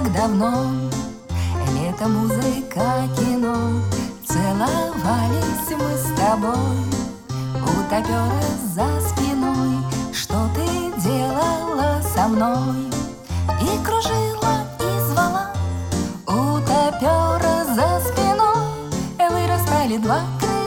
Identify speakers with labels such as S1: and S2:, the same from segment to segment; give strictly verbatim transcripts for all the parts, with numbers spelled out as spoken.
S1: так давно, лето, музыка, кино. Целовались мы с тобой у топера за спиной. Что ты делала со мной? И кружила, и звала. У топера за спиной вырастали два крыла.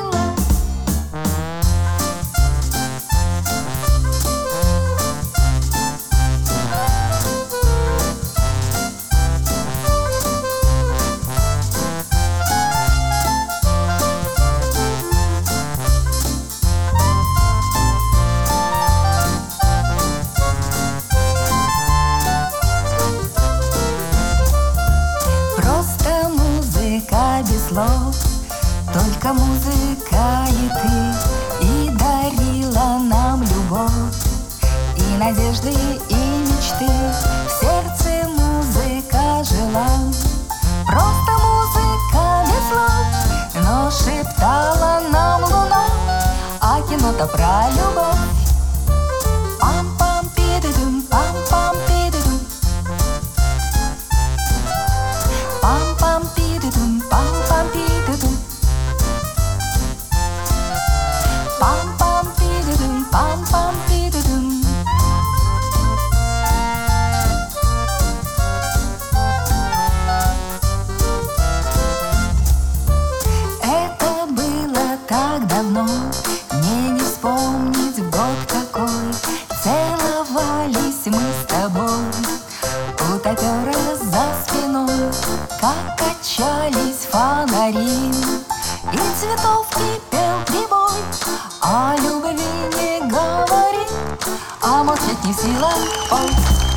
S1: Без слов, только музыка и ты, и дарила нам любовь, и надежды, и мечты. В сердце музыка жила, просто музыка без слов, но шептала нам луна, а кино-то про любовь. Пам-пам-пи-ду-дум, пам-пам-пи-ду-дум, пам-пам-пи-ду-дум, пам-пам-пи-ду-дум, пам-пам-пи-ду-дум, пам-пам-пи-ду-дум. Это было так давно, мне не вспомнить год какой. Целовались мы с тобой у топера за спиной, как качались фонари, и цветов кипел прибой. О любви не говори, а молчать не в силах.